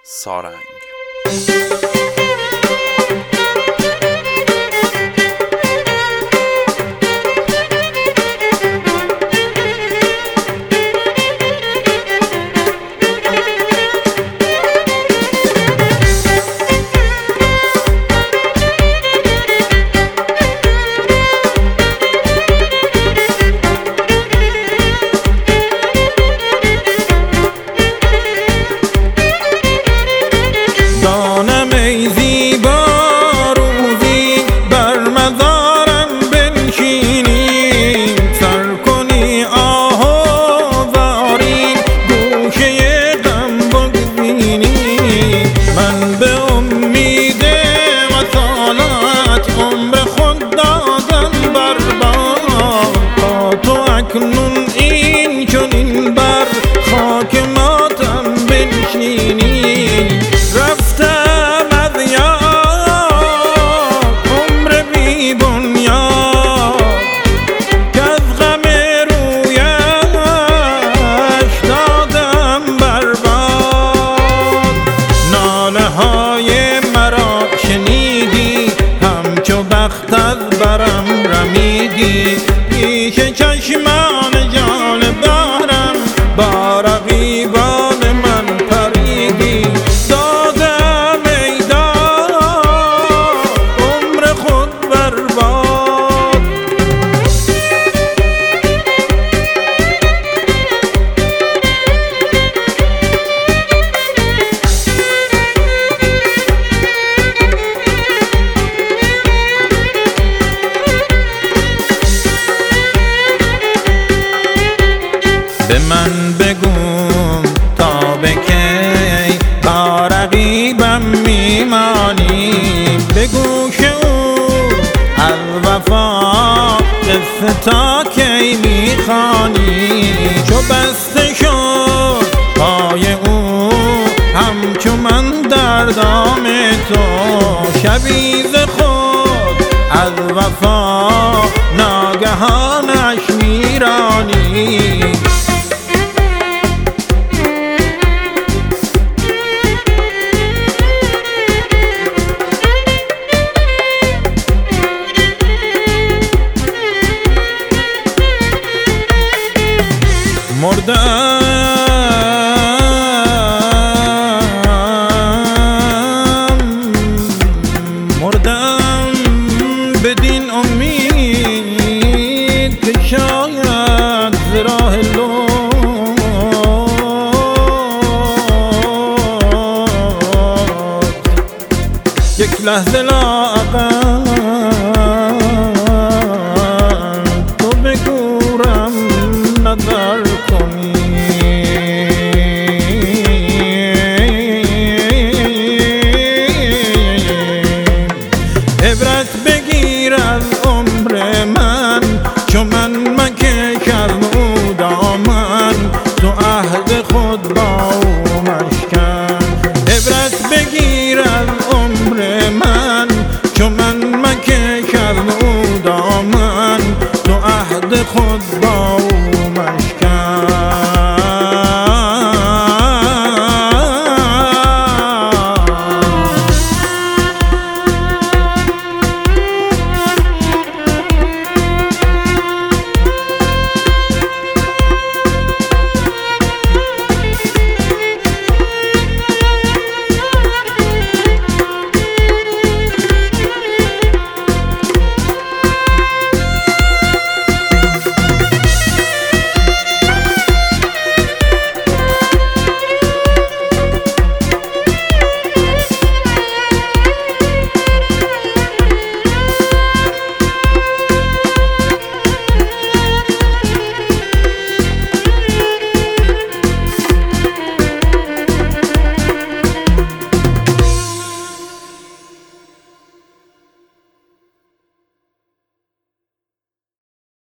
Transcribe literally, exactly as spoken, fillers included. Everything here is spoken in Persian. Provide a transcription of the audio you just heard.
سارنگ. این چنین بر خاک ماتم بنشینی، رفتم از یاد عمر بی بنیاد که از غم رویش دادم برباد. ناله های مرا شنیدی، همچو بخت از برم رمیدی، پیش چشمان جان دارم با رقیبان من پریدی. دادم ای داد عمر خود برباد. به من بگو تا به کی با رقیبم میمانی، به گوش او از وفا قصه تا کی میخوانی. چو بسته شد پای او همچو من در دام تو، شبی ز خود از وفا ناگهانش میرانی. مردم مردم بدین امید که شاید ز راه لطف یک لحظه لااقل